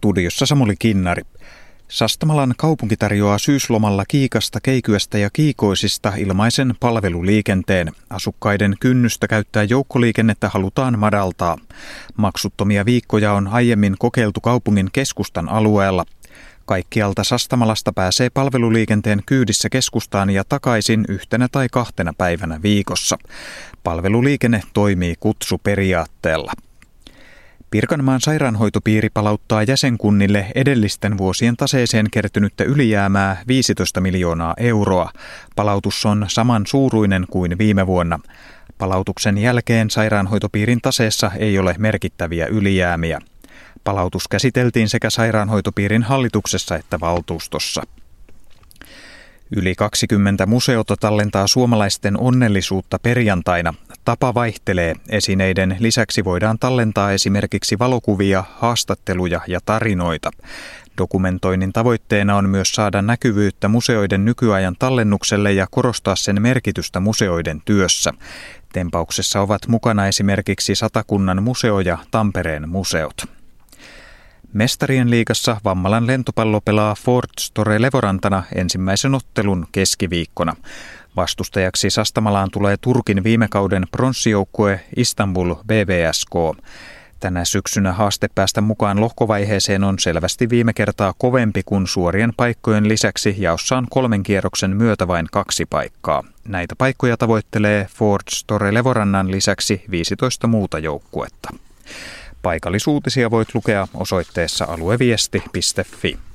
Studiossa Samuli Kinnari. Sastamalan kaupunki tarjoaa syyslomalla Kiikasta, Keikyästä ja Kiikoisista ilmaisen palveluliikenteen. Asukkaiden kynnystä käyttää joukkoliikennettä halutaan madaltaa. Maksuttomia viikkoja on aiemmin kokeiltu kaupungin keskustan alueella. Kaikkialta Sastamalasta pääsee palveluliikenteen kyydissä keskustaan ja takaisin 1 tai 2 päivänä viikossa. Palveluliikenne toimii kutsuperiaatteella. Pirkanmaan sairaanhoitopiiri palauttaa jäsenkunnille edellisten vuosien taseeseen kertynyttä ylijäämää 15 miljoonaa euroa. Palautus on saman suuruinen kuin viime vuonna. Palautuksen jälkeen sairaanhoitopiirin taseessa ei ole merkittäviä ylijäämiä. Palautus käsiteltiin sekä sairaanhoitopiirin hallituksessa että valtuustossa. Yli 20 museota tallentaa suomalaisten onnellisuutta perjantaina. Tapa vaihtelee. Esineiden lisäksi voidaan tallentaa esimerkiksi valokuvia, haastatteluja ja tarinoita. Dokumentoinnin tavoitteena on myös saada näkyvyyttä museoiden nykyajan tallennukselle ja korostaa sen merkitystä museoiden työssä. Tempauksessa ovat mukana esimerkiksi Satakunnan museo ja Tampereen museot. Mestarien liigassa Vammalan lentopallo pelaa Ford Store Levorantana ensimmäisen ottelun keskiviikkona. Vastustajaksi Sastamalaan tulee Turkin viime kauden pronssijoukkue Istanbul BVSK. Tänä syksynä haaste päästä mukaan lohkovaiheeseen on selvästi viime kertaa kovempi, kun suorien paikkojen lisäksi jaossa on 3 kierroksen myötä vain 2 paikkaa. Näitä paikkoja tavoittelee Ford Store Levorannan lisäksi 15 muuta joukkuetta. Paikallisuutisia voit lukea osoitteessa alueviesti.fi.